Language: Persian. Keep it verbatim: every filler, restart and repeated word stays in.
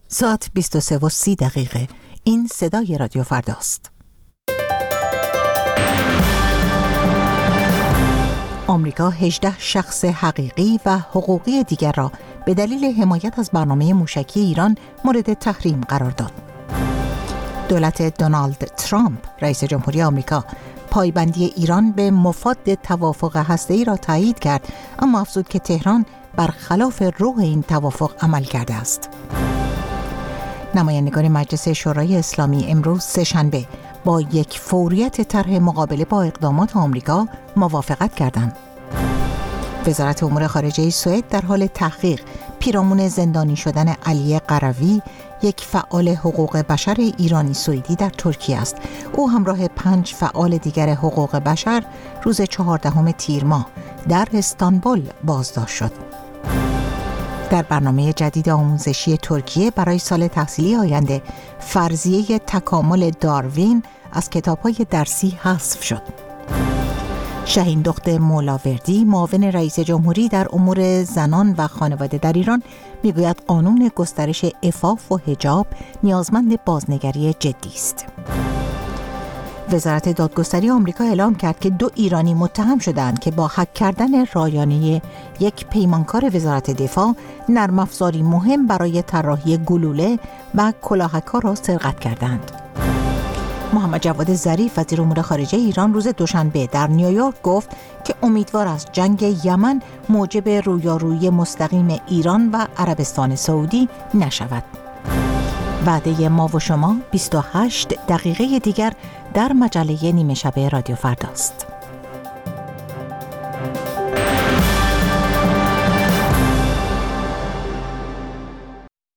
ساعت بیست و سه و سی دقیقه. این صدای رادیو فرداست. آمریکا هجده شخص حقیقی و حقوقی دیگر را به دلیل حمایت از برنامه موشکی ایران مورد تحریم قرار داد. دولت دونالد ترامپ رئیس جمهوری آمریکا پایبندی ایران به مفاد توافق هسته‌ای را تایید کرد، اما افزود که تهران برخلاف روح این توافق عمل کرده است. نمایندگان مجلس شورای اسلامی امروز سه‌شنبه با یک فوریت طرح مقابله با اقدامات آمریکا موافقت کردند. وزارت امور خارجه سوئد در حال تحقیق پیرامون زندانی شدن علی قروی، یک فعال حقوق بشر ایرانی سوئدی در ترکیه است. او همراه پنج فعال دیگر حقوق بشر روز چهاردهم تیر ماه در استانبول بازداشت شد. در برنامه جدید آموزشی ترکیه برای سال تحصیلی آینده، فرضیه تکامل داروین از کتاب‌های درسی حذف شد. شاهین دخت مولاوردی، معاون رئیس جمهوری در امور زنان و خانواده در ایران، میگوید قانون گسترش عفاف و حجاب نیازمند بازنگری جدی است. وزارت دادگستری آمریکا اعلام کرد که دو ایرانی متهم شدند که با هک کردن رایانه یک پیمانکار وزارت دفاع نرم افزاری مهم برای طراحی گلوله و کلاهک‌ها را سرقت کردند. محمد جواد ظریف وزیر امور خارجه ایران روز دوشنبه در نیویورک گفت که امیدوار است جنگ یمن موجب رویارویی مستقیم ایران و عربستان سعودی نشود. وعده ما و شما بیست و هشت دقیقه دیگر در مجله نیمه شب رادیو فرداست.